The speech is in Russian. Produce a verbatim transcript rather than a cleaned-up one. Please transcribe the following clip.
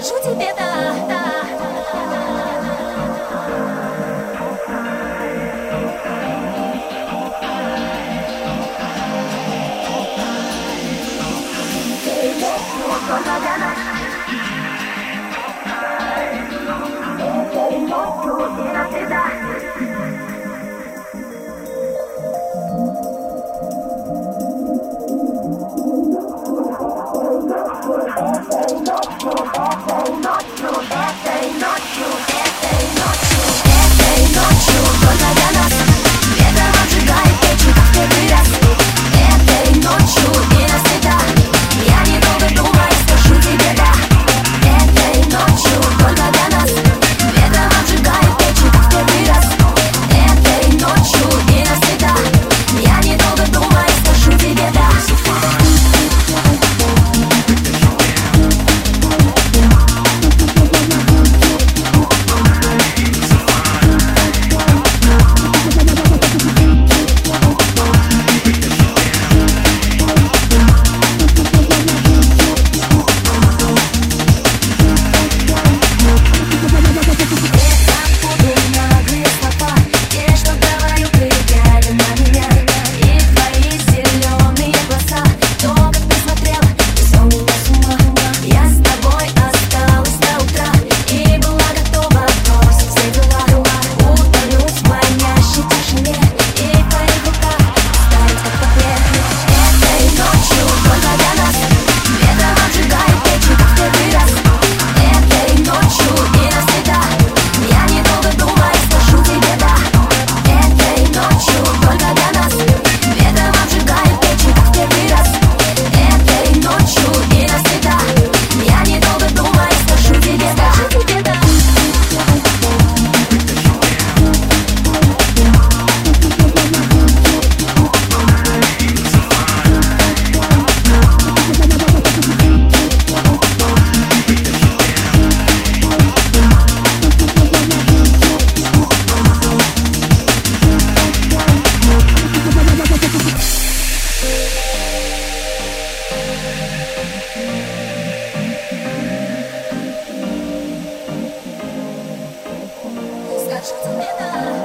скажу тебе да, да. Только для нас. Этой ночью и навсегда. Этой ночью, этой ночью, этой ночью, этой ночью, этой ночью только для нас. Ветром обжигает печень, как в первый раз. Этой ночью и навсегда. Я недолго думаю, скажу тебе да. Этой ночью только для нас. Ветром обжигает печень, как в первый раз. Этой ночью и навсегда. Я недолго думаю, скажу тебе да. Скажу тебе да.